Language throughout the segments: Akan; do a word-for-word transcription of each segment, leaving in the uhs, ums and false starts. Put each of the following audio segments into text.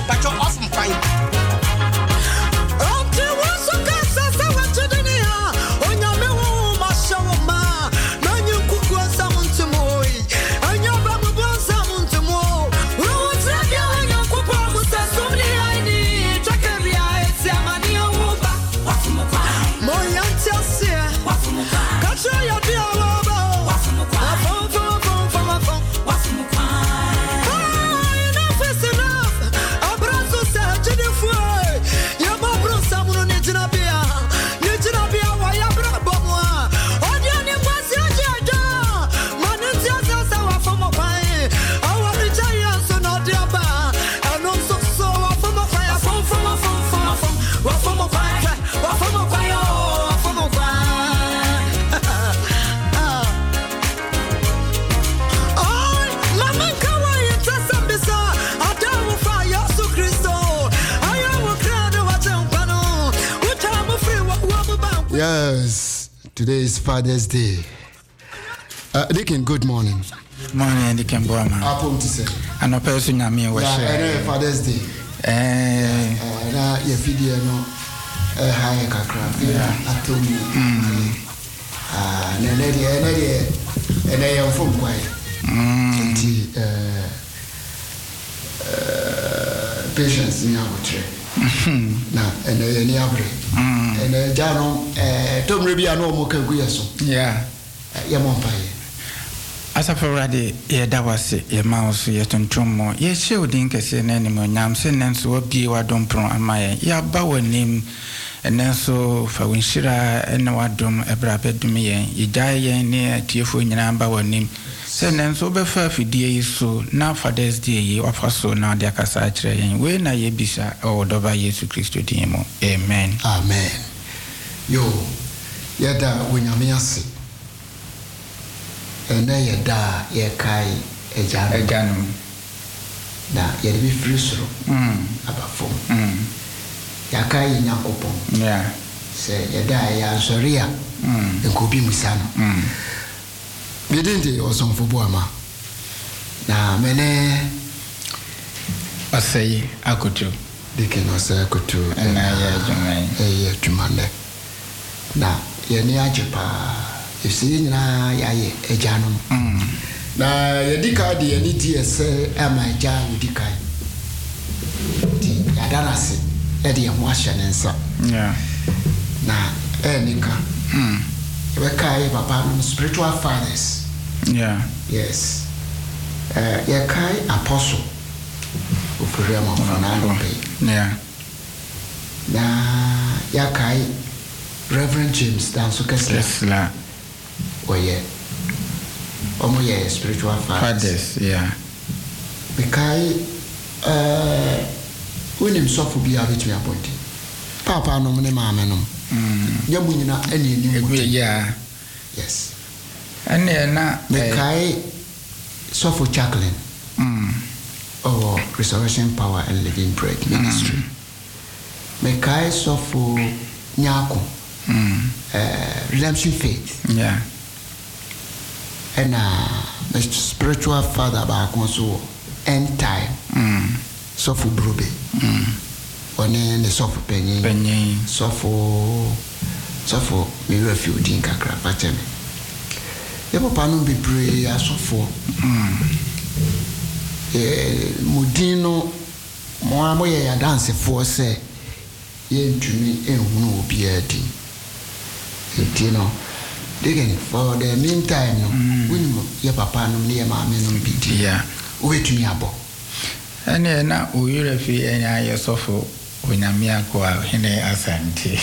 but you're awesome fine. Yes, today is Father's Day. Uh, Deacon, good morning. Morning, Deacon Boama. Apom to say. And a person I mean was yeah, Father's Day. Eh, na your video no eh high kakra. Yeah, atomi. Mm. Ah, na na dia na dia. Na ya fom kwai. Mm. Ti eh eh patience ni abotre. Na ene ye ni abre. Mm. Ene jano eh tomre bia no mo kan guyeso. Yeah. Ya mo mpaye. Asa forade ye dawase ye maoso ye tontomo ye sheodin kese na ni mo nyam se nenso wabie wadom pron amaye ya ba wanim enenso fa winshira ena wadom ebra bedum ye ye dai ye ne atiefo nyina ba wanim se nenso be fa fidie yiso na Father's Day ye wafaso na de akasa akire ye we na ye bisa o doba Yesu Kristo din mo amen amen yo yada wonyame ase ena yada ye kai ejano ejano na ye bi frisro mm abafo mm ya kai nyakopon yeah se yada ya zoria mm enkobi musano mm bidinde osonfo boama na mene asai akoto dike no se akoto na ya jumai eh jumale na ye ni ajepa esi na yaye ejano mm na yedika de yani ti ese ama eja yedika ti yadanase e de ho ahye nensa yeah na enika mm we kai papa no spiritual fathers yeah yes uh ya kai apostle ofure ma fana pe yeah na ya kai Reverend James Danso Kessler oh yeah omo yeah spiritual fathers, fathers yeah because uh when him suffer be a bit me appointed papa no me mama no mm nyamu nyina ene ni yeah yes ene na because suffer Jacqueline mm oh Resurrection Power and Living Bread Ministry me kai suffer nyako mm uh Redemption Faith yeah and uh the spiritual father back also end time mm so for brobe mm one the so for penny penny so for so for me refuge in kakra pateme e papa no be pray aso for mm eh mudino mo amoye ya dance for say ye ntumi ehunu obi adi you know again for the meantime no when your papa no near mama no be yeah wait me abo ene na oyure fi enya yesofo onyamia kwa hene asante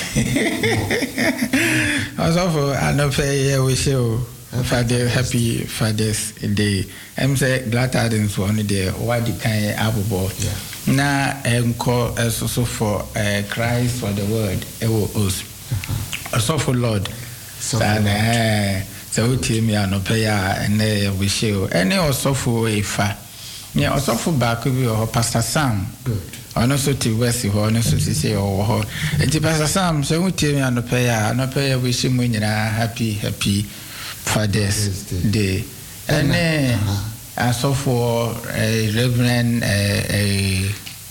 asofo anope ye we show Father happy Father's Day em say glad tidings for on the what the kind abobo na enko eso for Christ for the word e wo us asofo Lord so eh so tell me anope ya ene we show ene osofo efa ne osofo back bi o Pastor Sam good ono so ti wesi ho ono so ti say o ho enti Pastor Sam so tell me anope ya anope ya we show mu nyina happy happy Father's Day ene asofo Reverend eh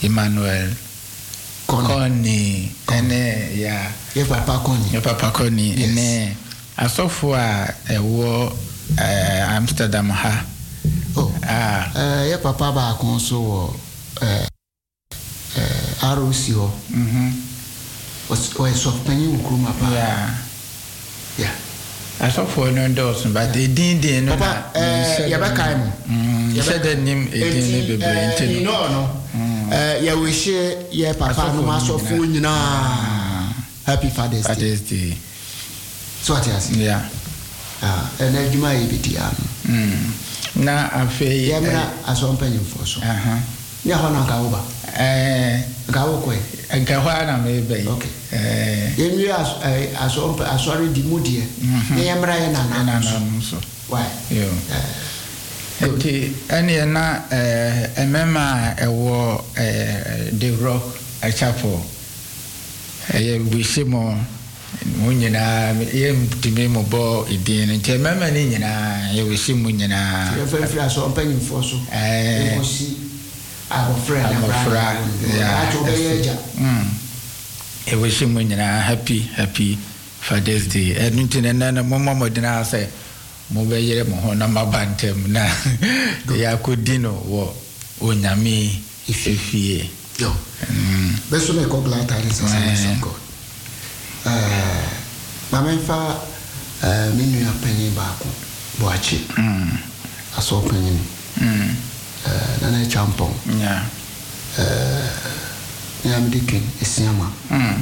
Emmanuel Connie ene ya ye papa Connie ye papa Connie ene asofo a ewo Amsterdam ha oh ah eh ye papa ba kon so eh eh R O C ho mhm o so penyin nkruma pa yeah yeah asofo no ndos but the din din no papa eh ye ba kai mo mm ye said the name edin ne bebre ntino no no eh ya we share ye papa no asofo nyina happy Father's Day Father's Day so what yes yeah ah and adwuma ye bidi am mm na afei ye mra aso penyin fo so aha ya ho na ka wo ba eh ka wo ko nka ho na me be okay eh ye nwi aso aso aso di mudie ye mra ye na na na na so why yo eti ene na eh emema ewo eh the rock a chapel eh bishimo munyina ye mtime mo bo idin nche mema ni nyina ye wishimu nyina ye fa fra so penyin fo so eh ko si abo friend abo fra ya to be ya mm e wishimu nyina happy happy Father's Day and ntine na na mo mo dina say mo be yere mo ho na mabantem na ya kodino wo onyame ifie yo mm beso me ko glata ni sa sa God eh mama fa eh minu ya penyi ba ko boachi mm aso penyi mm eh na na champon yeah eh ya mdikin esiama mm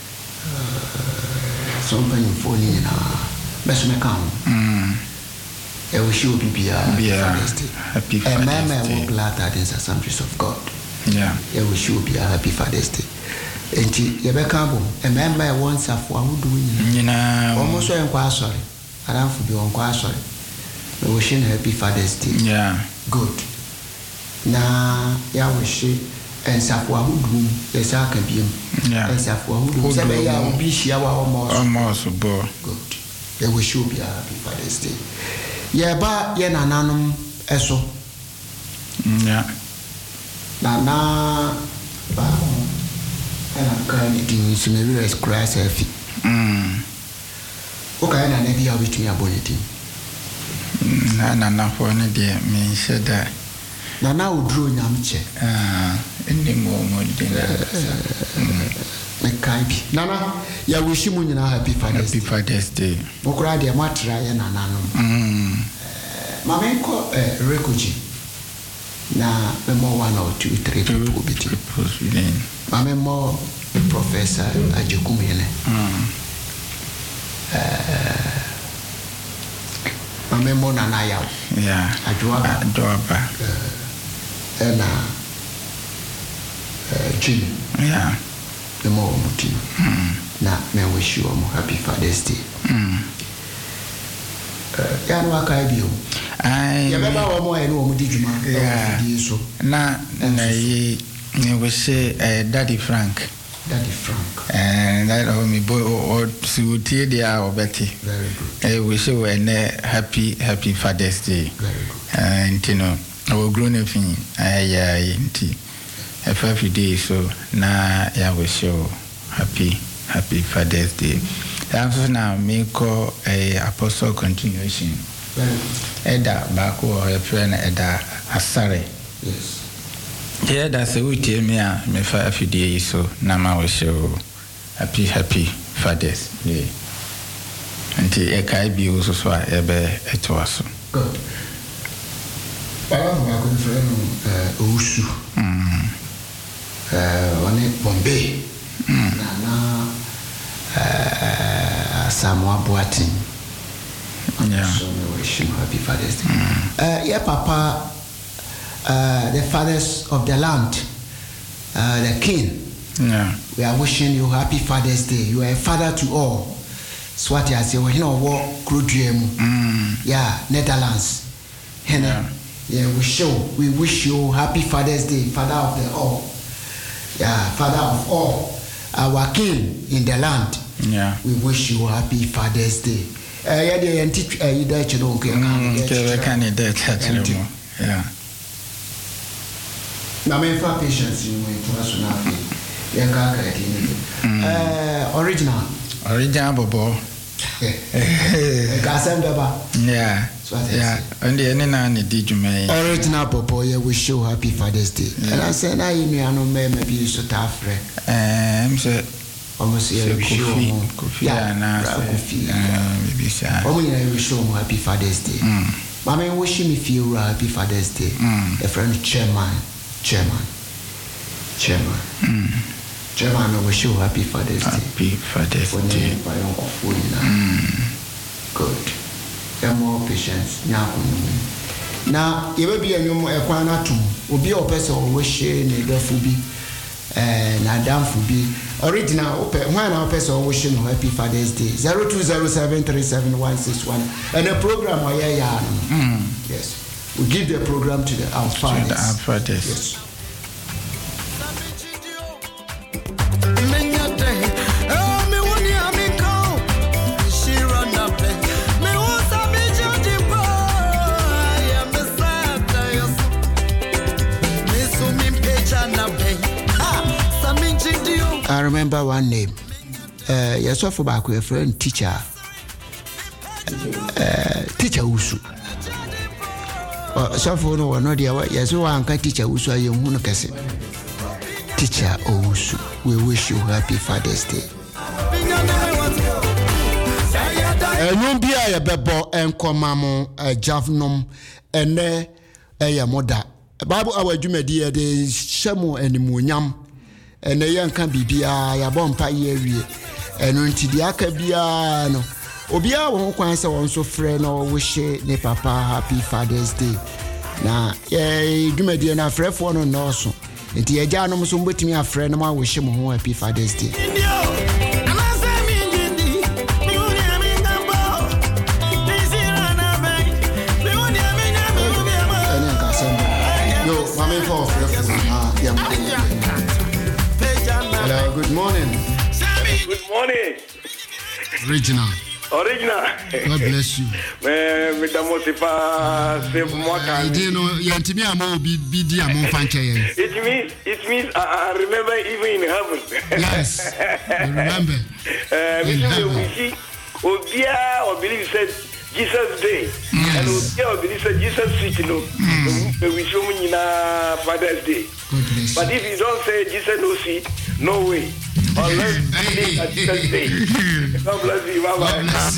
so penyi fo ni na beso me kan mm e wish you be happy Father's Day and mama will glad that is assemblies of God yeah e wish you be a happy Father's Day enti ye be kan bo e mama e won safo ahudu nyina almost so enko asori aranfu bi onko asori we wish you happy Father's Day yeah good na ya wish en safo ahudu e sa ka biem yeah en safo ahudu se be ya obi hia wa almost almost bo good e wish you be a happy Father's Day ye ba ye nananom eso yeah nana ba ana kan di simere scratch afi mm o ka na na bi ya bitumi aboniti na na na fo ne de me sheda nana oduro nyamche ah eni mo mo de na kai bi nana ya wish mu nyina happy Father's Day happy Father's Day mo kura de matra ye nananom mm mama ko eh rekoji na memo one or two three people biti mama mo professor ajekumele mm eh mama mo na na ya yeah adwoaba adwoaba eh na eh jim yeah memo muti mm na me wish you a happy Father's Day mm ya no aka bio ai ya beba wo mo e no mo di djuma di so na na yi ni we say Daddy Frank Daddy Frank eh that o mi boy o suti dia o beti very good eh we say we na happy happy Father's Day very good eh ntino o grown up in ay ay nti e fa day so na ya we show happy happy Father's Day. Also now me call a apostle continuation. Eda bako or a friend Eda Asare. Yes. Yeah, that's a week me me for a few days so now we show happy happy Father's Day. Until a kai be also so a be it was. Good. Palang bako friend Usu. Mm. Uh, one Bombay. Mm. Na uh, Samoa Boatin. Yeah. So we wish him happy Father's Day. Mm. Uh, yeah, Papa, uh, the fathers of the land, uh, the king. Yeah. We are wishing you happy Father's Day. You are a father to all. Swati I say, we know what Crudium. Yeah, Netherlands. Yeah. Yeah, we show. We wish you happy Father's Day, Father of the all. Yeah, Father of all. Our king in the land. Yeah. We wish you happy Father's Day. Uh, yeah, the anti uh, you don't know. Okay, okay, can you that? Yeah. na me fa patience in we to aso na afi ya ka ka ni eh original original bobo ka sem baba yeah yeah and the any na ni di dwuma original bobo yeah we show happy Father's Day and I say na you no me me bi so ta frɛ eh em say almost yeah we show coffee na coffee eh maybe sha omo you we show happy Father's Day mama wish me feel happy Father's Day a friend chairman chairman chairman mm. chairman we wish you happy Father's Day happy Father's Day by uncle mm. good and more patience nyakunu na yebe bi enwom ekwan na tum obi a opese o wish ne dafu bi eh na damfu bi original ope when na opese o wish no happy Father's Day zero two zero seven three seven one six one and the program o ya ya no mm. yes we give the program to the our fathers. To the our fathers. Yes. I remember one name. Uh, yes, so for back with a friend teacher. Uh, teacher Usu. So for no one, no dear. Yes, one can teacher Usu. I am one person. Teacher Usu. We wish you happy Father's Day. And you be a bebo and comamo a javnum and ne a mother. Bible our Jumedia de Shamu and Munyam. And the young can be bia ya bompa yewie and until the akabia no obia won kwan se won so frɛ no wish ne papa happy Father's Day na eh dwumadi na frɛfo no no so enti agya no so mbetimi afrɛ no ma wish mo ho happy Father's Day yo mama for frɛfo ah ya hello, good morning. Good morning. Original. Original. God bless you. Man, with the Mosifa, save more time. I didn't know you and me are more B D among fancy. It means, it means I, I remember even in heaven. Yes, I remember. Uh, in heaven. We see, Obia or believe said Jesus Day. Yes. And Obia or believe said Jesus City, you know. Mm. We show me in Father's Day. But if you don't say Jesus no see, no way. Unless hey, at Jesus Day. God bless you. Bye bye. God bless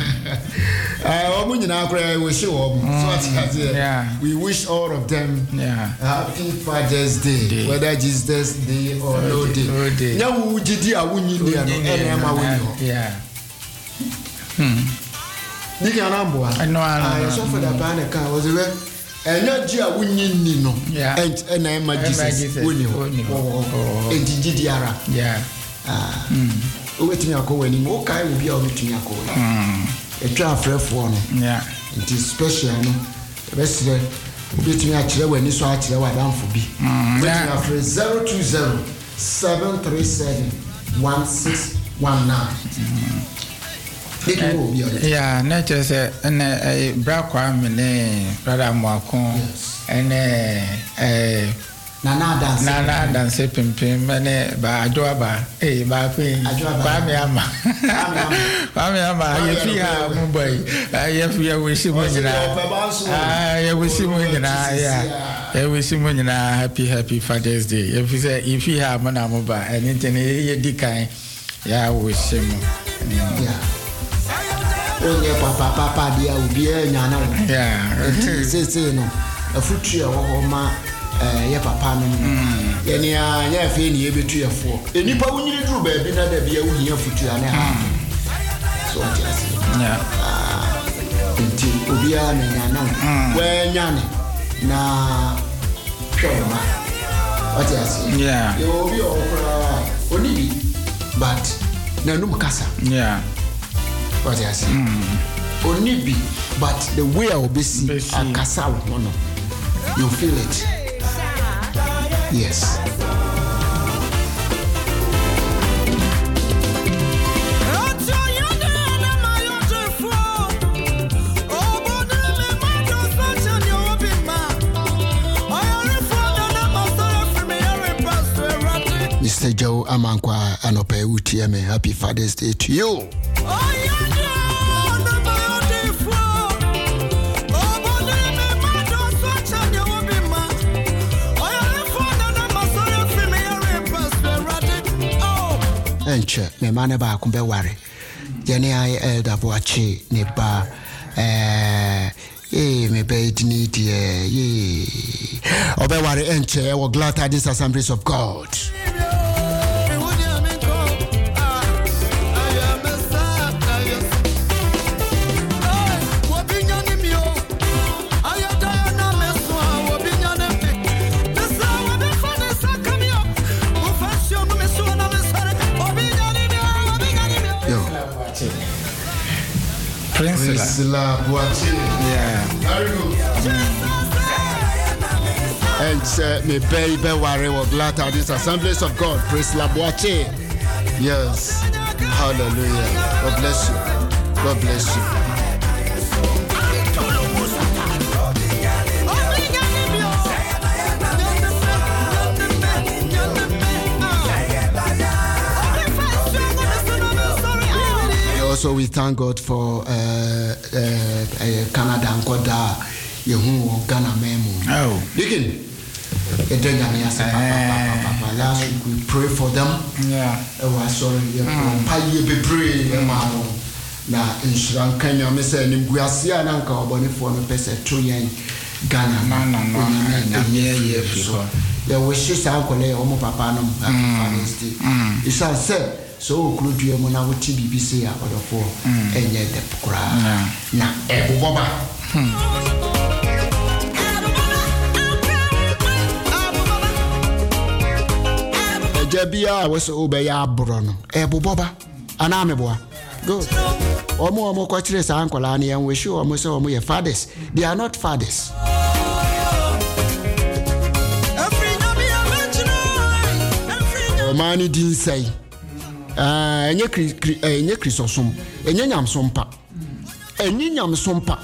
you. Uh, we wish all of them yeah. happy Father's Day, day, whether Jesus Day or no day. No day. Now we did the awuni day. Yeah. Hmm. Did you know? I know. I saw for the banner car was a energy a winning no and and I imagine winning and Didiara. Yeah. Ah. Waiting a go any more kind will be on to me. A traffic for no. Yeah. It is special. No. The best waiting actually when you saw actually what down for be. Waiting after zero two zero seven three seven one six one nine. Yeah, not just a black woman, brother Mwakon, and a Nana dance, Nana dance, pimpin, and by Adoaba, eh, by Queen, Bamiama, Bamiama, if you have Mumbai, if we are wishing Mujina, I wish you Mujina, yeah, I wish you Mujina, happy, happy Father's Day. If you say, if you have Manamuba and internet, you decay, yeah, wish him, yeah. Oh, papa, papa, dear, will be a yana. Yeah, say no. A foot tree or ma, eh, papa, no. Any, yeah, any between a fork. Any power you do, baby, not a beer with your foot and a half. So, yeah. Until Ubia and Yana, where Yana, na, Shoma. What I say? Yeah, you will be only, but no, no, Casa. Yeah. What I say? Only be, but the way I will be seen, a castle, you feel it. Yes. Pastor Joe Amankwa Anope Utieme. Happy Father's Day to you. Enche, me mane ba kumbe ware. Yene ay elda boachi ne ba eh eh me be dini die ye. Obe ware enche we glad tidings Assemblies of God. Priscilla Boachi. Yeah. Very good. And uh, me baby worry was glad at this Assemblies of God. Priscilla Boachi. Yes. Hallelujah. God bless you. God bless you. Also, we thank God for uh, uh, uh, Canada and Koda, Yehu, Ghana Memo. Oh, Dikin, last week we pray for them. Yeah. I was sorry, you be pray, na insurance Kenya, Miss Nimguasia, and Uncle Bonnie for the person two yen Ghana. No, no, no, no, yeah, yeah, we should have Kole, Omo Papa, no, it's all said. So could you when I would T B C or the four and yet the cry now Ebu Boba. Jabia was Obeya Bruno, Ebu Boba, an army boy. Good. Or more more quatres uncle Annie and we sure almost all my fathers. They are not fathers. Mani didn't say. Ah, enye kri enye krisosum enye nyamsompa enye nyamsompa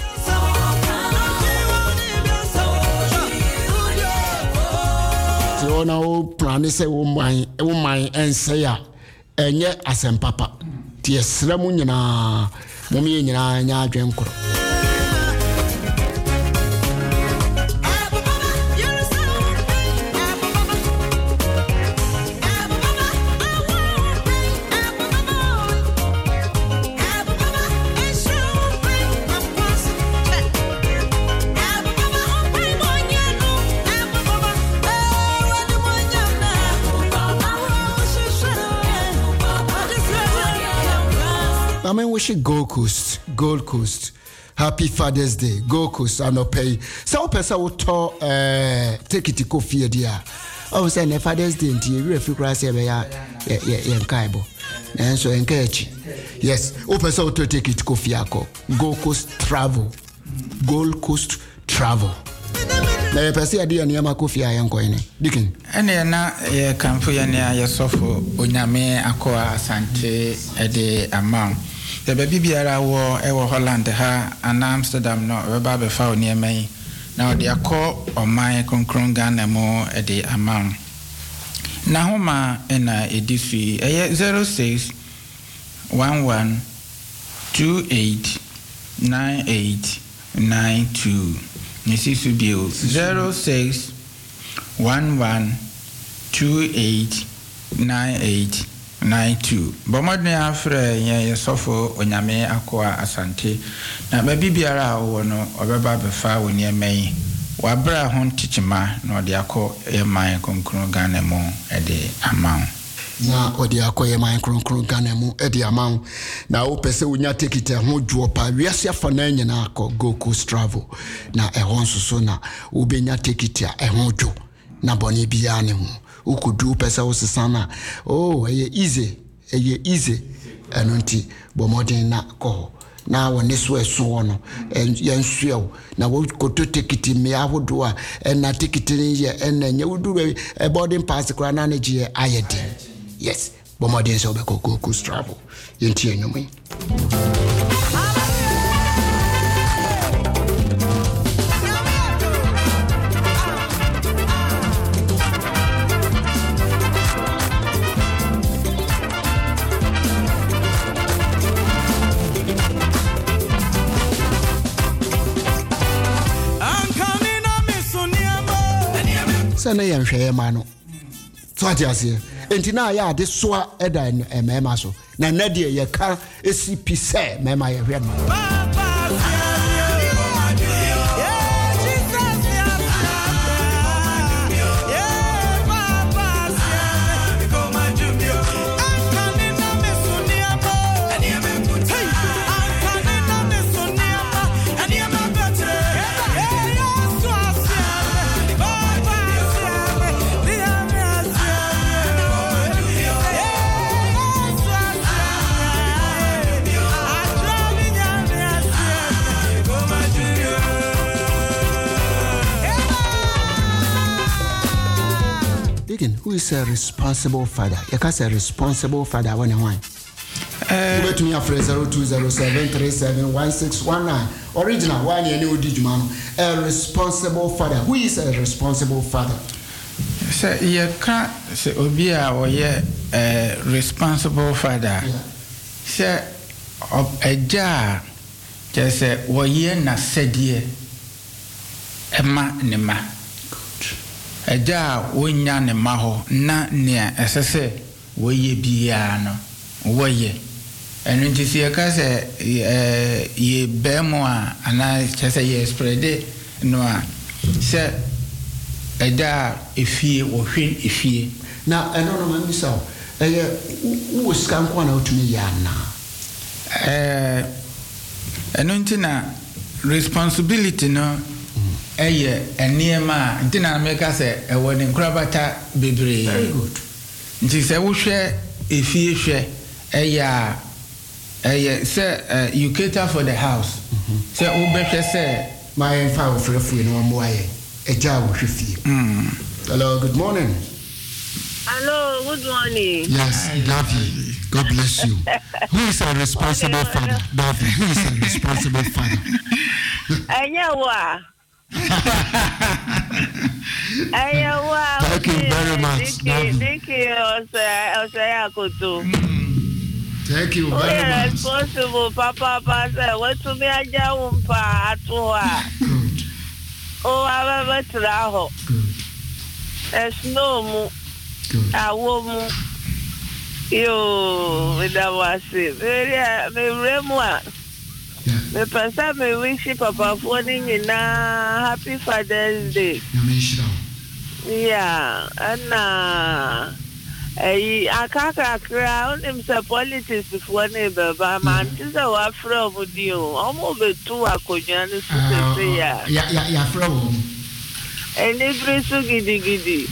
ti ona o plan se wo man wo man ense ya enye asempapa ti esra mu nyina mo me nyina nya adwenkoro. I mean, we should Gold Coast, Gold Coast. Happy Father's Day, Gold Coast, and no pay. Some person will talk, uh, take it to coffee, dear. Oh, say, ne Father's Day, dear, you have to cross here, yeah, yeah, yeah, Kaibo. And so, encourage. Yes, oh, person will take it to coffee, Gold Coast Travel, Gold Coast Travel. Na yepesi adi ya niyama kofi ya yanko ene. Dikin. Ene na ye kampu ya ni ya sofo onyame akoa asante ede amount. The baby biara wo ewo Holland ha ana Amsterdam no weba be fa oni emai. Na odi akọ oman konkron Ghana mo ede amount. Na homa ena edisi eye zero six one one two eight nine eight nine two. Nisisu bill zero six one one two eight nine eight nine two. Bomodne afre ye sofo onyame akoa asante na baby biara wo no obeba befa woni emai wabra hon tichima na ode akọ eman konkron Ghana mo ede amount na odi akoye man kronkron Ghana mu edi amount na wo pese wonya ticket ho dwo pa wiase afa na nyina akọ Gold Coast Travel na ehon soso na wo benya ticket a ehon dwo na boni bia ne ho ukudu pese wo sesana oh eye easy eye easy enonti bomodin na ko na woni so eso no yensuo na wo koto ticket me ahodo a na ticket ni ye enanye wudu e boarding pass kra na na je ayedi. Yes, bomodin so be Gold Coast Travel. Yenti enyume. sɛ ne yɛn hwɛ ma no so ati ase enti na ya de soa eda mema so na na de ye ka esi pi sɛ mema ye hwɛ no Who is a responsible father? You can say responsible father when you want. Uh, to me after zero two zero seven three seven one six one nine. Original one year new digimano. A responsible father. Who is a responsible father? So you can't say Obia or yeah a responsible father. Say a jar just say or ye na said ye Emma Nema. Eja wonya ne maho na nea esese woye bia no woye enu nti se ka se eh ye bemo a ana chese ye spread no a se eja efie wo hwen efie na eno no mami so eye wo scan kwa na otumi ya na eh enu nti na responsibility no eye eniema ntina meka se ewo ne nkrabata bebre very good nti se wo hwe efie hwe eya eye se you cater for the house se wo behwe se my father frefu no mo aye eja wo hwe fie hello good morning hello good morning yes Davi God bless you who is a responsible father Davi who is a responsible father Anyawa Ayawa. Thank you very much. Thank you, Osayakoto. Thank you very much. We are responsible, Papa, Papa. What to be a jumpa at Good. Oh, I have a traho. Good. There's no more. Good. A woman. You, with that was it. Very, very well. Me person me wish Papa for na happy Father's Day. Yeah, and uh, eh, akaka crowd him say politics before neighbor, but man, this is our from you. Almost be two akonya ni say ya. Ya ya ya from. And every so gidi gidi.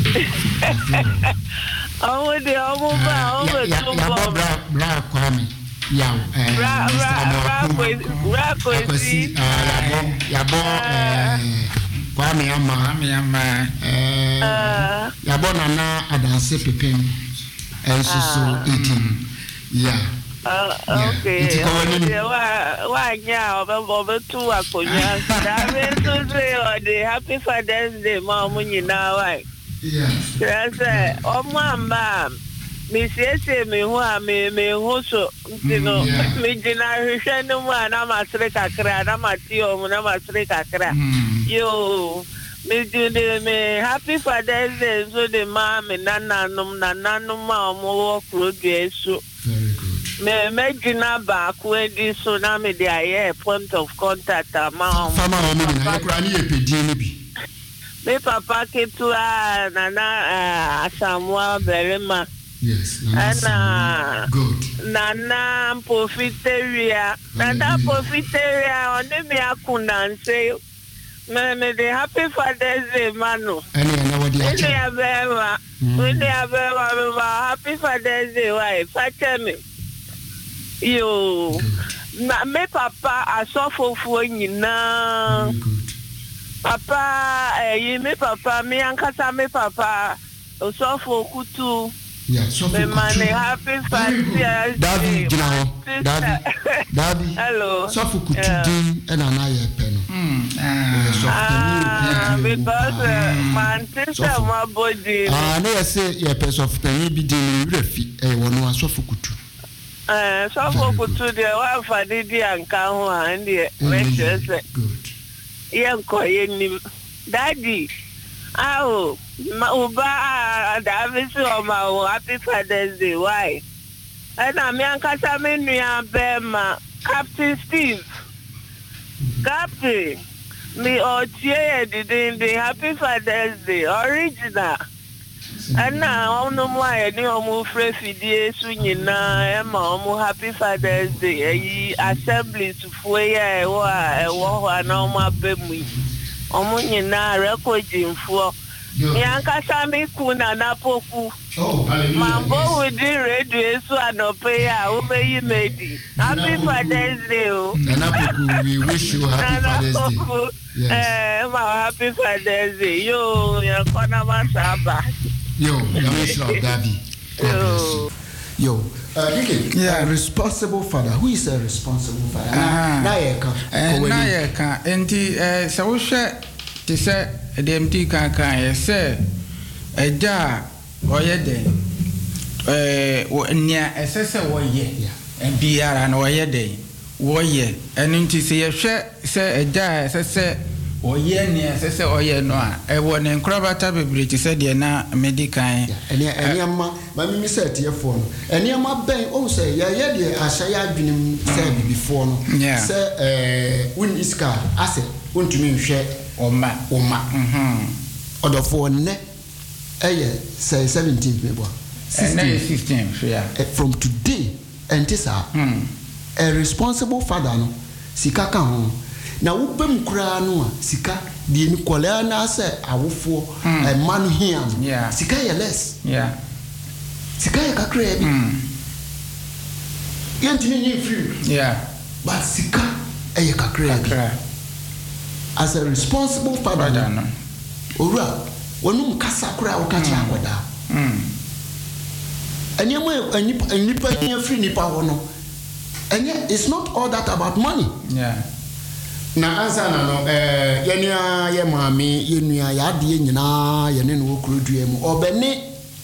Oh, the almost ba, almost two bra bra kwami. Yeah, eh, Ra ra ra kwesi ah yabo eh kwame ama kwame ama eh yabo nana adanse pepem enso so eighteen yeah uh okay wa wa nya obo tu akonya that means to say on the happy Father's Day ma mu nyina wa yeah say omo amba me say me ho a me me ho so ntino me gina hwehwe no mu ana masre kakra na matio mu na masre kakra yo me do me happy Father's Day so the mom me nananum nananum ma omo wo krodue so very good me me gina ba ko edi so na me dey aye point of contact ma omo fama omo na yakura ni epedi ni bi me papa ketua nana asamwa berema. Yes, Nana. Good. Nana Profiteria. Nana Profiteria. On the mea kundanse. Me me the happy Father's Day, Manu. Any I what the actually. We need a very happy Father's Day. Why? Father me. Yo. Na me papa asofo fo nyina. Good. Papa, eh, me papa, me ankasa me papa. Asofo kutu. Yeah, so me money happy Father's Daddy, Daddy, Daddy, Daddy. Hello. So for kutu and an eye pen. Ah, because man, sister, my body. Ah, no, I say, yeah, person of penny be dealing with a one was so for kutu. Eh, so for kutu, the wife I did and come and the lectures. Good. Yeah, Daddy. Oh, Uba, Davis, or my happy Father's Day. Why? And I'm young Casamania Bema, Captain Steve. Captain, me or Tia didn't the happy Father's Day, original. And now, no more, I know more free days swinging now, more happy Father's Day. Assembly to Foya, or no more baby. Omunye na recording for Yanka Sami Kuna Napoku. Oh, hallelujah. Mambo with the radio so anope ya ube you made it. Happy Father's Day. Napoku, we wish you happy Father's Day. Yes. Eh, my happy Father's Day. Yo, yakona masaba. Yo, I wish you Gabi. Yo. Yo, uh, yeah, a responsible father. Who is a responsible father? Ah, Nayeka. Nayeka. And the so we share to say the empty can can say a jar or ye day. Eh, near a sessa war ye, and be an or ye day. War ye, and into say a share say a jar as I say. O ye near sessa or ye no, I want in Crabata Bridge said ye na medical. And any amma, my miss said to your phone. And your ma bang also, ya ye, I say I've been said before. Yeah, sir, eh, when is car, I said, want to mean share or ma or ma. Hm, or the phone, eh, say seventeenth, maybe sixteenth, yeah. From today, and this are a responsible father, no, Sikaka home. Na wopem kura no sika die ni kwala na se awofo e man hia sika ye less yeah sika ye kakra bi yentini ni free yeah but sika e ye kakra bi as a responsible father no ora wonum kasa kura wo ka chi akoda mm anyama anipa anipa nya free nipa ho no anya it's not all that about money yeah. Na ansa na no eh yenia ye maami yenua ya de nyina ye ne no okrodua mu obene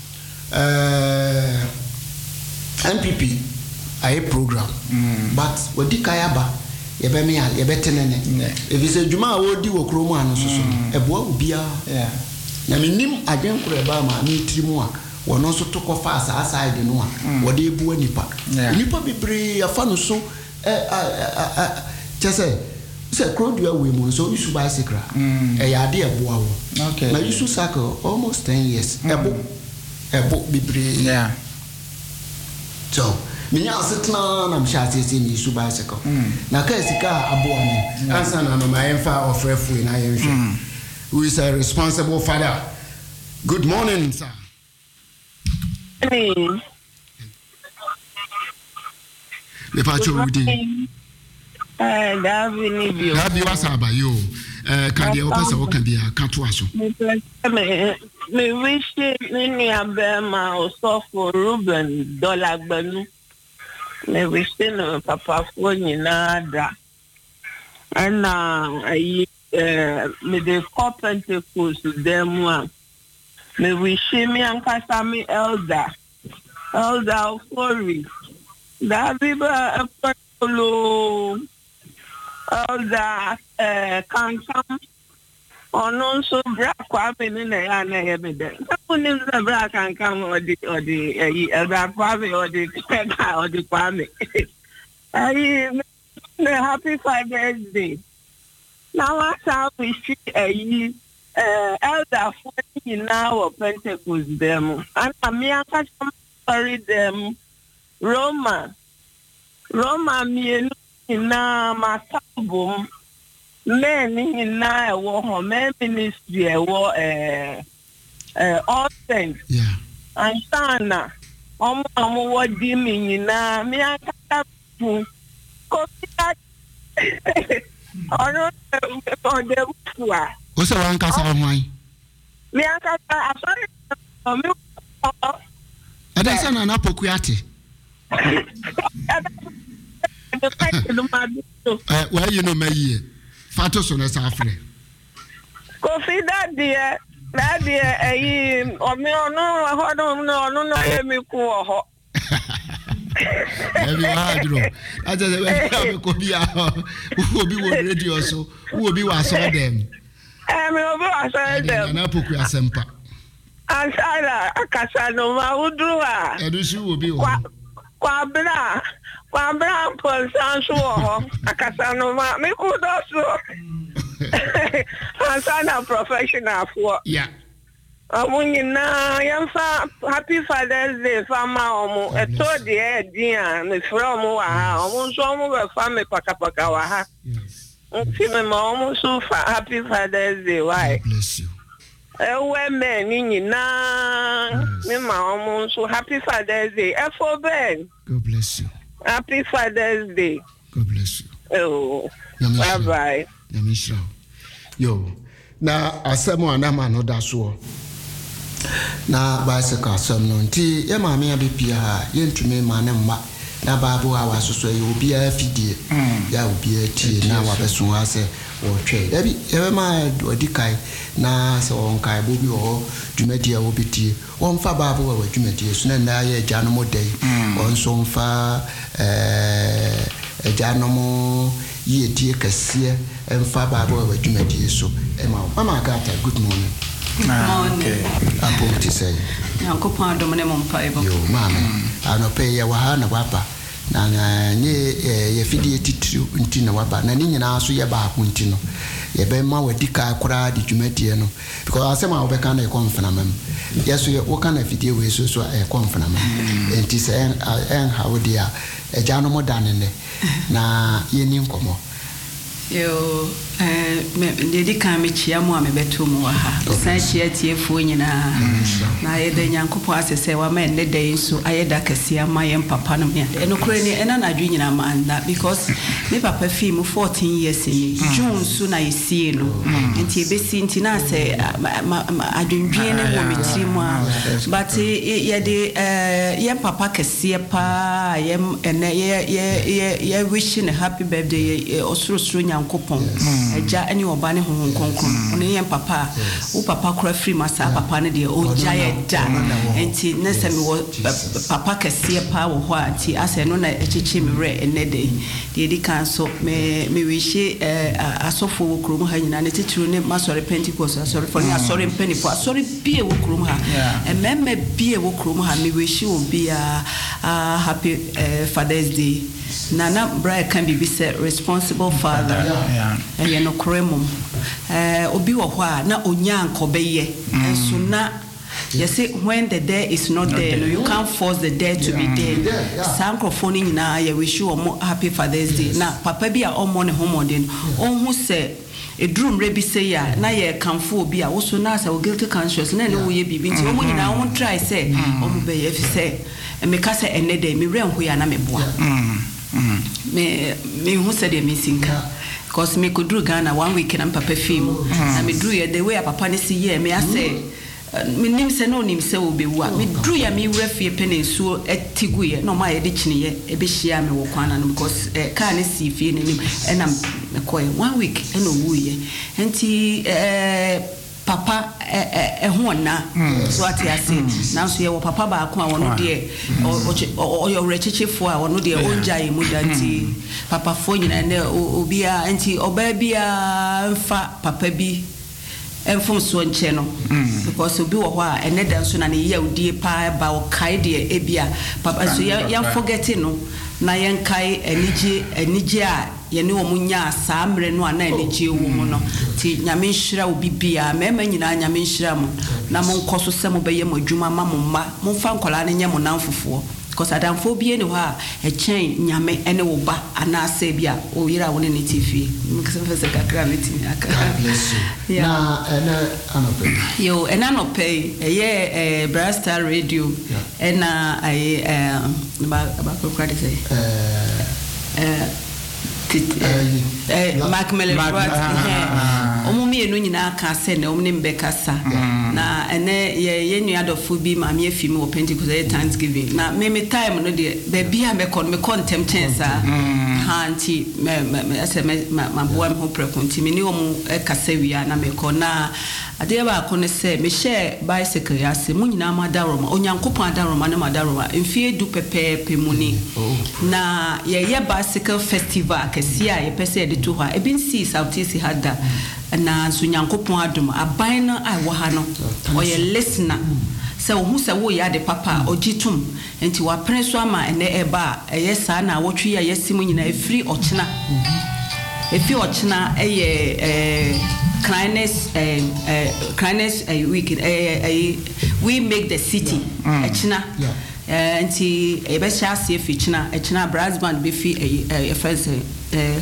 eh M P P aye program mm. But wodi kayaba ye be me ye be tenene if is adwuma a wodi wo kromu anu so so eboa obia yeah na menim adwenkro e ba ma mi tirimu a wono so to kofa asa side no a wodi ebu anipa nipa bebre afa no so eh chese say crowdua we mo so issue bicycle eh ya de ebo awo okay na issue cycle almost ten years ebo ebo bibre yeah so minya asetna na msha asese ni issue bicycle na ka sika abo ame ansa na no ma emfa ofrefu na yenhwe who is a responsible father. Good morning, sir. Hey. Le pacho wudi Eh, Davi ni bio. Davi wasaba yo. Eh, kadi o pesa o kan bia ka to aso. Me me wish ni abema o so for Ruben dollar gbanu. Me wish no papa fo nyina da. Ana ayi eh me de Pentecost dem one. Me wish me ankasa me elder. Elder Fori. Davi ba apolo Elder eh Kankam ono so bra kwabe ni na ya na ya be de. Ko ni za bra Kankam odi odi eh Elder kwabe odi pega odi kwame. Ayi me happy Father's Day. Now I shall we see ayi eh Elder Fori now Pentecost them. And me aka sorry them Roma Roma me na masabum men na ewo ho men ministry ewo eh eh all things yeah and sana omo omo wodi mi na mi akata pu ko ta ono o de bua o se wan kasa hwan mi akata asori mi ada sana na poku ate eh why you know me here fato so na safre Kofi daddy daddy eh omi ono ho no no no emi ku ho Every hardro aja se we am ko bia who obi wo radio so who obi wa so dem Eh, me obo asa dem. Na poku asempa. Asara akasa no ma udruwa. Edusu obi o. Kwa kwa bra. Kwa bra pol sanso ho. Akasa no ma me kudoso. Asana professional for. Yeah. Amunyina yamfa happy Father's Day fama omo eto de e dia me from wa ha omo so omo be fa me pakapaka wa ha. Yes. Nti me ma omo so fa happy Father's Day why. God bless you. Ewe me nyina me ma omo so happy Father's Day. E for Ben. God bless you. Happy Father's Day. God bless you. Oh. Bye bye. Yamisha. Yo. Na asemo anama no da so. Na bicycle asem no nti ye maame abepia ha ye ntumi ma ne mma na baabo a wasoso ye obi afidie ya obi atie na wabeso ha se wo twe da bi ye ma odikai na se won kai bo bi wo dwumadi a wo betie won fa baabo wa dwumadi so na na ye gya no modai won so mfa eh gya no mo ye die kase emfa baabo wa dwumadi so e ma mama gata good morning. Morning. Apo ti say. Yanko pa do mane mon pa ebo. Yo mama. Ano pe ya wa ha na waba. Na nye ye fidie titru nti na waba. Na ni nyina so ye ba ko nti no. Ye be ma wadika akora di dwumadie no. Because asema wo be kan na e konfena mem. Yeso ye wo kan na fidie we so so e konfena mem. Enti se en en ha wo dia e ja no modane ne. Na ye ni nkomo. Yo eh me dedi kan me chia mo a me beto mo wa ha san chia tie fu nyina na ye de nyankopo asese wa me ne de nso ayeda kase ama ye papa no me e no kure ni ena na dwu nyina ma na because me papa fi mu fourteen years ni June so na yesie no enti e besi enti na se adwendwe ne wo me tiri mu a but ye de eh ye papa kase pa ye ene ye ye ye wish ne happy birthday osuro suro nyankopon eja ani oba ne honhon konkron oni yen papa wo papa kura free masa papa ne de o jaye da enti ne se me wo papa kase pa wo ho anti ase no na echichi me re enede de edi kan so me me wishi asofo wo krom ha nyina ne titru ne masore pentecost asore for ne asore penifo asore bie wo krom ha ememme bie wo krom ha me wishi obi a happy Father's Day. Nana Bra can be said responsible father. Yeah. And you know, Kremum. Uh, Obi wa na onyan kobeye. And so na. You see, when the day is not, not there, there. No, you can't force the day to yeah. be there. Sancrophoning na ya wish you a happy Father's Day. Now, Papa be a on money home then. On who say a drum rebi say ya na ye kanfo bi a wo so na say o guilty conscious na no ye bibi nti o mo nyina won try say o mo be ye fi say e me ka say ene dey me renho ya na me boa me me hu say dey me sinka because me could do Ghana one week and papa film na me drew the way papa ne see ye me I say me nim se no nim se obi wa me drew ya me refie penensuo etigu ye no ma ye de chine ye e be hia me wo kwana no because eh ka ne si fie ne nim e na me koy one week e no wu ye enti eh papa eh eh ho na so ati ase na so ye wo papa ba ko a wono de o yo rechechefo a wono de onja ye mu danti papa fo nyina ne obi a enti oba bia mfa papa bi enfom so nche no because obi wo ho a ene dan so na ne ye odie pa ba o kai de ebia papa so ya forget no na yen kai enije enije a ye ne wo munya saa mre no ana enije wo mu no ti nyame nhira obi bia mema nyina nyame nhira mo na mo nkoso se mo beye mo adwuma ma mo mma mo fa nkola ne nye mo nanfofo because adamfo bie ne ho a e chen nyame ene wo ba ana se bia o yira wo ne ne tifi mkese fese kakra meti aka na ena anope yo ena no pay eye eh Brastar radio ena ai eh ba ba ko kwade say eh eh Mark Melefort eh omo mi enu nyina aka se na omo ne mbekasa na ene ye ye nuadofo bi ma me afimi wo Pentecost Thanksgiving na me me time no de be bia me kon me contempt sa hanti me me ase me ma boa me ho prekonti me ni omo e kasa wia na me kon na ade ba ko ne se me share bicycle ya se mu nyina ma daroma onyankopon adaroma na ma daroma mfie du pepepe muni na ye ye bicycle festival kesi a ye pese de to ha e bin see South East hada na so nyankopon adom aban no a wo ha no oye listener se wo hu se wo ya de papa ogitum enti wa pren so ama ene eba eye sa na wotwe ya yesimu nyina efiri ochina efi ochina eye eh kindness eh kindness week eh we make the city ochina eh enti ebe sha se efi china ochina brass band be fi eh first eh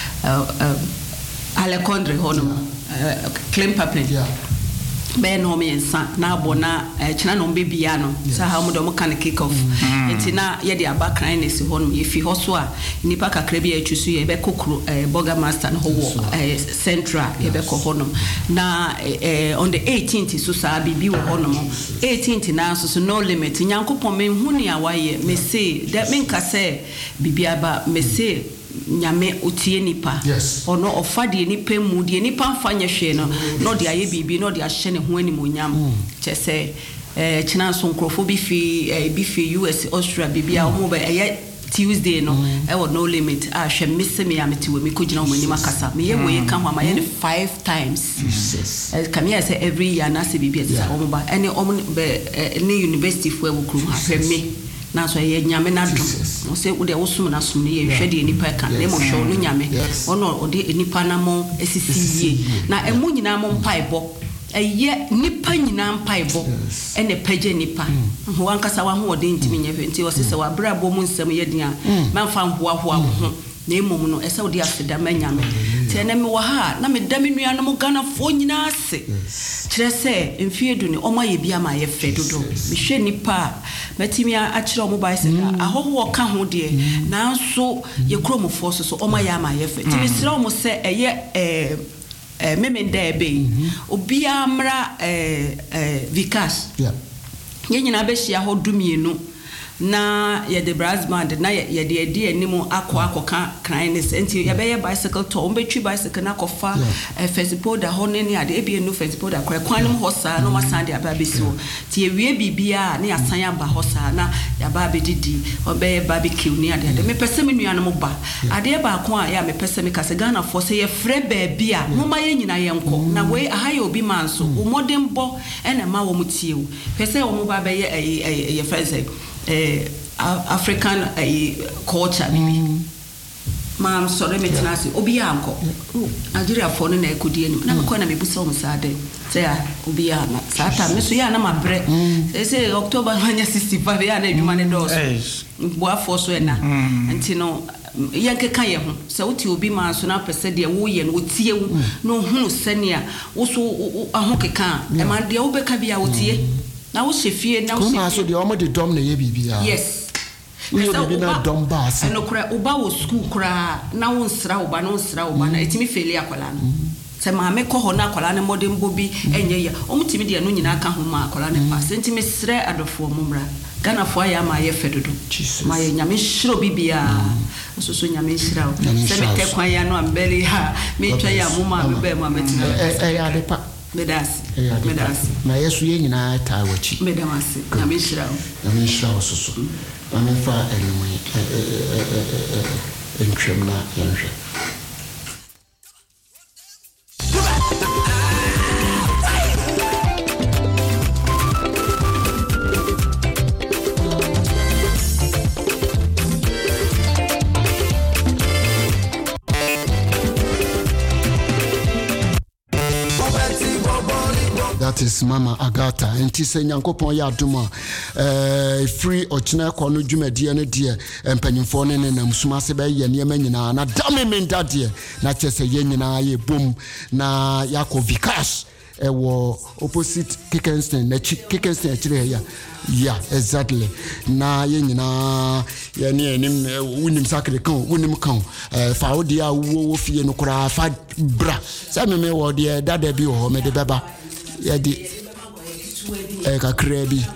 Alekondre hono claim paper yeah be no me ensa na abona china no bebia no sa ha mo do mo kan kick off enti na ye de aba kindness hono ye fi hoso a nipa kakra bi atwusu ye be kokro burger master no ho central ye be ko hono na on the eighteenth so sa bibi wo hono eighteenth na so no limit nyankopon me hu ne awaye me say that me nka say bibi aba me say nyame otie nipa ono ofade nipa mu de nipa mfanye hwe no no de aye bibi no de ahye ne ho animonyam chese eh china so nkrofo bi fi bi fi U S Australia bibia omo be eye Tuesday no e wo no limit a hwe misse me ameti we me kogina o mani makasa me ye moye ka ho ama ye five times yes eh come here say every year na se bibia say omo ba any omo be any university fo e wo krum ha hwe me na so ye nyame na do no se wo de wo sum na sum ye hwe de nipa kan le mo hwe no nyame ono o de nipa na mo esisi ye na emu nyina mo mpaibo eye nipa nyina mpaibo ene page nipa ho ankasa wa ho de ntimi nye nti o se se wa brabo mu nsem ye dia manfa ho ho ho na emom no ese wo de afeda manyame te na me wa ha na me da me nua no mo gana fo nyina ase kire se mfie du ne omo ye bia ma ye fe dodo me hwe nipa matimi a kire omo bicycle ahoho ka ho de na so ye kromofo so so omo ya ma ye fe ti me sira omo se eye eh eh memenda ebe obi amra eh eh Vikas yeah ye nyina be hia ho dumienu na ye de brass band na ye de edi animu akọ akọka kindness enti ye be ye bicycle to ombetwi bicycle na kofa festival da ho ne ne ade ebi enu festival da kwa kwanum hosa no masande aba besiwo ti ye wie bibia na yasan aba hosa na ya ba be didi obe barbecue ni ade ade me pese me nua no ba ade ba ko a ya me pese me kase Ghana for say ye frɛ ba bia mo ma ye nyina ye nko na we ahaye obi manso wo modern bo ena ma wo mutie wo pese wo mo ba be ye ye friends eh African uh, culture bibi mm. mam sorry me tenase obi anko Nigeria for no na ekodi anim na mekọ na mebusa o msade say obi ya na sata me so ya na mabre say say October hanya sixty-five ya na edwuma ne dos bo afọ so na enti no yanke kan ye ho say uti obi ma so na pese de wo ye no otie wo no hunu senia wo so ahokeka e ma de wo beka bia otie na wo shefie na wo shefie so de omo de dom na ye bibia yes we be na dom ba ase no kura oba wo school kura na wo nsra oba na wo nsra oba na etimi feli akwala no se ma me ko ho na akwala ne modern bobi enye ya omo timi de no nyina aka ho ma akwala ne pa se ntimi sre adofo mumra Ghana fo ya ma ye fedodo ma ye nyame hiro bibia so so nyame hira se me te kwan ya no ambeli ha me twa ya muma me be ma meti eh ya de pa medasi medasi na yesu ye nyina ta wachi medamasi nyame hira nyame hira so so na fa elemu entwem na yenhwe That is Mama Agata and Tisa Yankopon Yaduma uh free or china kono dwumadi no de empanyimfo ne nam sumase be ye ne manyina na dame men dadie na chese ye nyina ye bom na yako Vikas e wo opposite Kickenston na Kickenston e chire ya yeah exactly na ye nyina ye ne enim wunim sakre kan wunim kan fa odi a wo wo fie no kura fa bra sa me me wo de dada bi ho me de beba yadi eh kakra bi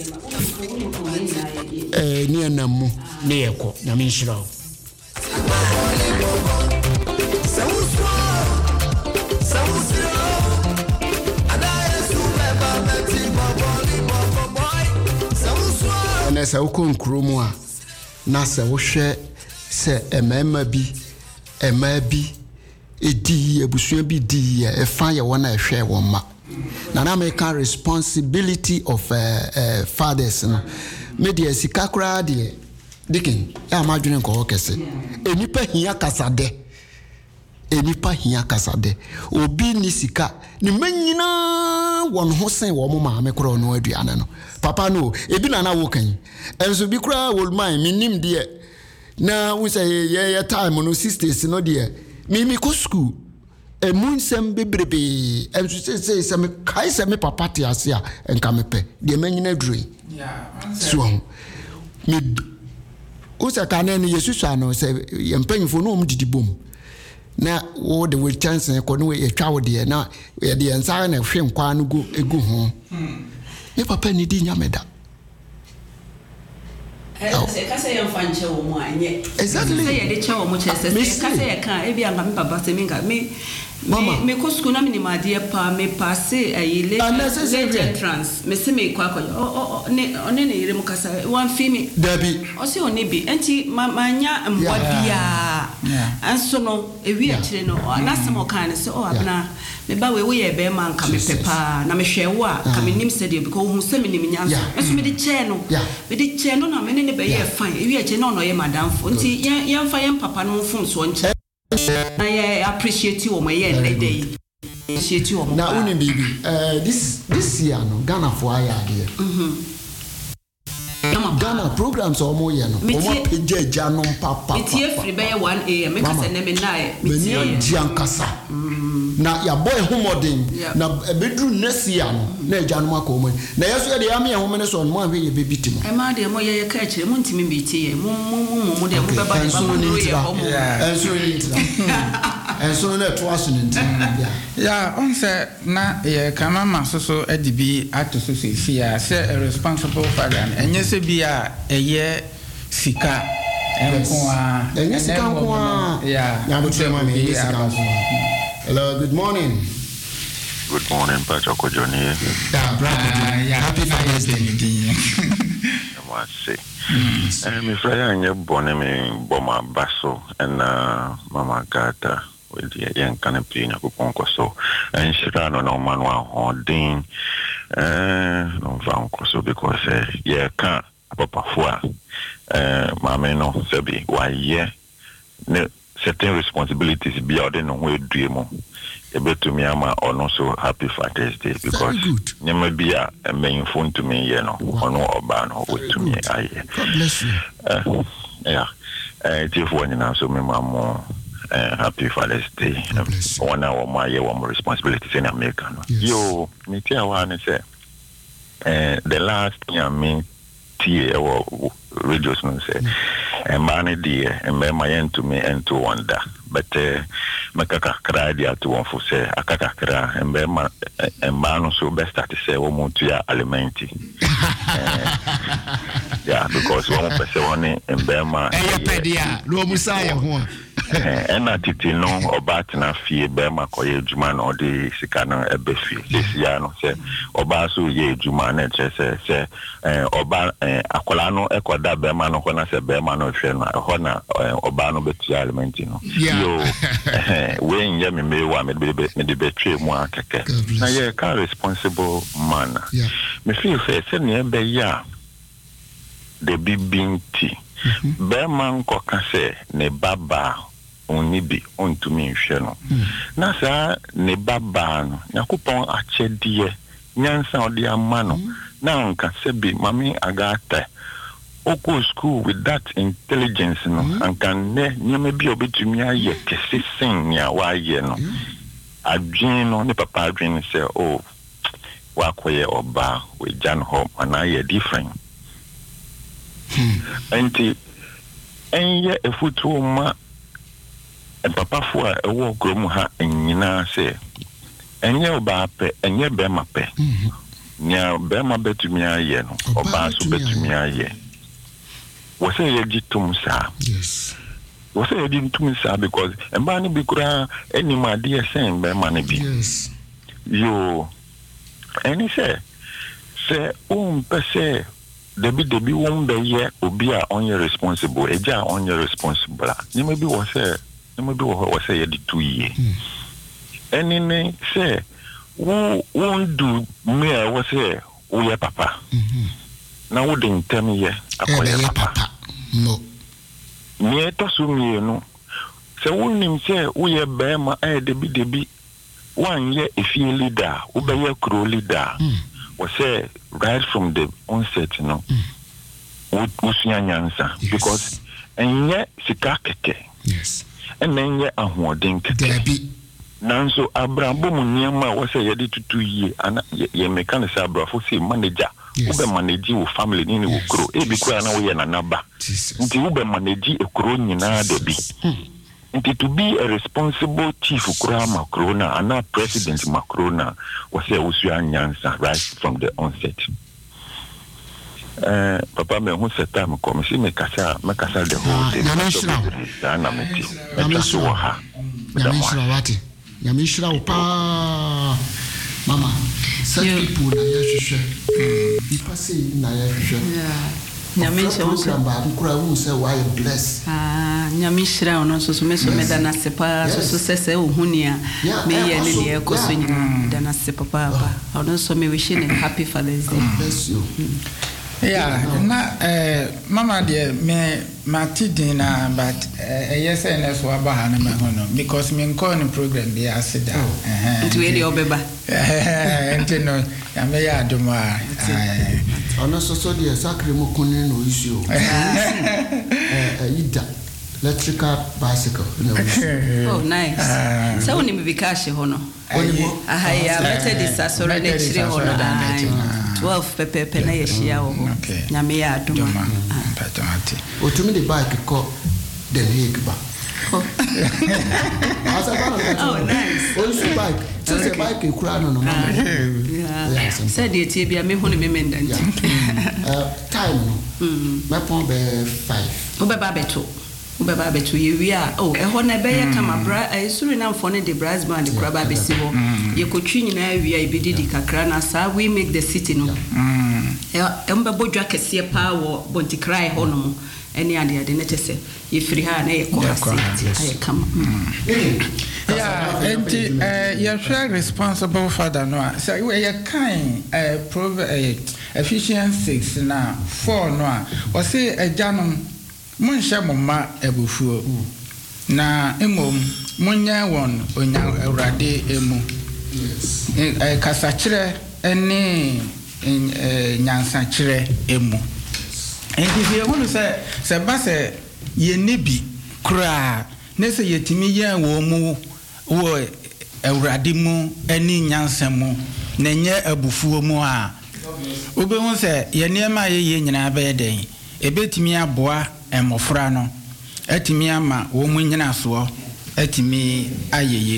eh ni anamu ne yeko na me nhira o na sa ukon kromu a na sa wo hwe se emema bi ema bi edi ebusua bi di e fa ye wona e hwe won ma na na make responsibility of uh, uh, fathers no me de sika kra de dikin ya ma dwene ko kese enipa hia kasade enipa hia kasade obi ni sika ni manyina won ho sen wo mo ma me kra no aduane no papa no ebi na na wo kan enso bi kra wol man minim de na we say ye ye time no sisters no de me me ko school e mun sem bebrebe enso say say say me kai say me papa te ase a enka me pe de manyina dure yeah so me usa kanene yesu ano say yempanyfo no om didi bom na wo de we chance ko no we twa wo de na ye de ensa na hwe nkwa no go egu ho me papa ni di nyameda eh kase ye mfanche wo mu anye exactly say ye de cha wo mu chese kase ye kan e bia nga me papa se minga me Mama, me ko school na me ni madie pa me passe ayi le entrance me se me kwa kwa o ne one ne yire mu kasa wan fi me dabi o se oni bi enti manya mbwa bia anso no ewi a kire no na se mo kan se o abna me ba we we ye be man ka me pepa na me hwe wo a ka me nim se de because hu se me nim nyanso eso me de che no me de che no na me ne be ye fine ewi a che no no ye madam fo enti yan fa yan papa no fun so nche I appreciate you, my young lady. Appreciate you, now, only baby. Uh, this this year, no Ghana for I idea. Ghana programs are more year no. Omo peje janom papa. It's here free by one a m. Make us send them nine. Me ni jiankasa. Na ya boy homodin. Na bedroom next year no. Na janom akomo. Na yeso de am ye homene so no ahwe ye bebiti mo. E ma de mo ye ka kire mo ntimi bi tie ye. Mo mo mo mo de mo beba de ba mo ye homo. Enso ni ntira. Enso na to aso ni ntira. Ya on se na ye kama masoso edibi ato so se fia se a responsible father enye se bia eye sika enko a enye sika enko a ya ya butre ma me sika enko. Hello, good morning. Good morning, Pacho Kojoni. Yeah, brother. Yeah, happy Father's Day. I must say. And my friend, you're born in Boma Basso and Mama Gata with the young canopy in a Kuponko. So, and she ran on Manuel Hordin. No, so because, yeah, can't Papa Fua. Mamma no, Sebi, why, yeah, certain responsibilities beyond no way dream. Ebe to me ama ono so happy Father's Day because nyama bia a main phone to me ye no ono oba no with to me aye. God bless you. Uh, yeah. Eh if one na so me mama uh, happy Father's Day. One hour my year one more responsibilities in America no. Yes. Yo me tell one say eh the last year me tie or radios no say e man dey e me my to me and to wonder but uh, makaka kra dia to one for say akaka kra e me ma e man so best start to say wo mo to ya alimenti yeah because one person one e be ma e pedia no musa ye ho eh na titi no oba na fie be ma koye ejuma na odi sika no ebe fie sia no say oba so ye ejuma na che say say eh oba eh akola no ekoda be ma no kona say be ma no hwe no ho na oba no betu alimenti no yo eh we nya me me wa me be me de betwe mu akeke na ye ka responsible man me feel say say ne be ya de bibinti be man ko ka say ne baba oni bi ontumi nhwe no na sa ne baba no yakopon achedie nyansa odi ama no na nka se bi mami agata oko school with that intelligence no anka ne nyame bi obetumi aye kese sen ya wa ye no adwen no ne papa adwen se oh wa koye oba we jan ho ana ye different enti enye efutu ma and papa for a walk room ha nyina say enye oba pe enye be ma pe nya be ma betumi aye no oba so betumi aye wo say ye gitum sa yes wo say ye gitum sa because emba ni bi kura eni ma de sen be ma ni bi yes yo eni say say um pe say debi debi won be ye obi a on responsible eja on responsible ni me bi wo say no do ho say ye di two year eni ne say wo won do me a wo say wo ye papa na wo de ntem ye akoye papa no me to so me no say wonim say wo ye be ma e de bi de bi one ye if you leader wo be ye kro leader wo say right from the onset no wo usunya nyansa because enye sika keke yes and enye ahoden keke nanso abrabo mu niam wo say ye de tutu yi ana ye mechanic abrafo say manager wo be manage wo family ni wo kro e bi kura na wo ye nanaba nti wo be manage e kro nyina da bi nti to be a responsible chief kura makrona ana president makrona wo say usunya nyansa right from the onset. Uh, papa me hu seta me kom si me kasa me kasa de ho de na na me ti me so ha na me shira wati na me shira pa mama some people na ya hwehwe ipa say na ya hwehwe na me shira so ba nkura hu say why bless ah na me shira ono so so me so me da na sepa so so sese ohunia me ye ne ne ekoso nyina da na sepa papa ono so me wish him happy Father's Day. Bless you. Yeah, na eh mama de me matidin na but eh yes ns wa ba ha na me hono because me nko ni program bi asida eh nti we de obeba eh nti no ya me ya aduma eh ono so so de sakre mo kunu no issue eh ida electrical bicycle oh nice so when me be cash hono aha ya better this asore na chire hono twelve pepe pepe na yeshia wo na me ya aduma patamati otumi de bike ko den hik ba oh nice o su bike so say bike kura no no yeah said the tie bia me hono me menda nti uh time no me pon be five o be ba beto ube ba betu yewia oh e ho na be ye kama bra esuri na mfo ne de brass band kura ba be sibo ye kotwi nyina awia ibididi kakra na sa we make the city no mm e mbe bodwa kese pa wo bontikrai ho no eni ade ade ne chese ye free ha na ye ko city aye kama yeah enti eh ye share responsible father no say we ye kan eh proverb Ephesians six na four no a o say ejanom Munsha mama ebufuo na emom munya won onya awrade emu eh kasachire ene nyansa chire emu enti fi ehunu se se ba se ye nebi kra ne se yetimi ye wo mu wo awrade mu ene nyansa mu na nye abufuo mu a obehun se ye niema ye ye nyina ba yeden ebetimi aboa emofra no atimi ama wo munyina so atimi ayeye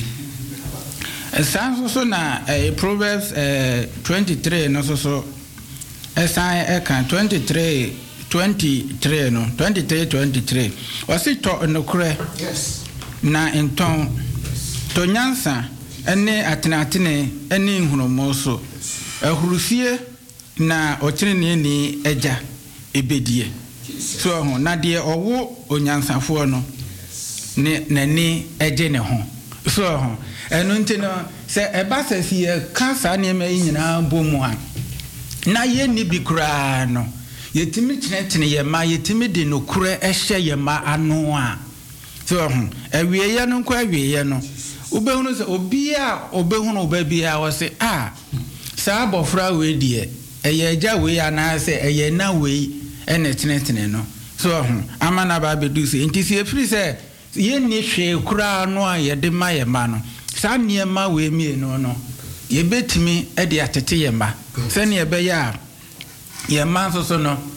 esan so na eh, Proverbs eh, twenty-three no so so esan e kan twenty-three twenty-three no twenty-three twenty-three wasi to no kure yes na enton to nyansa ene atenatene ene nhunomo so ahurusie na okyerene ni eja ebedie so ho na de owo onyansafo no ne nani eje ne ho so ho eno ntino se eba sesi e kansa ne ma nyina bomu ha na ye ni bi kura no yetimi kinetene ye ma yetimi de no kura ehye ye ma ano a so ho awie ye no kwa awie ye no ubehunu se obi a obehunu obabi a wo se ah sa abofra we die eye eja we ana se eye na we ene tenetene no so ho amana ba bedu se ntisi efiri se ye ni hwe kura no a ye de ma ye ma no sa niema we mie no no ye betimi e de atete ye ma se ne ye be ya ye ma so so no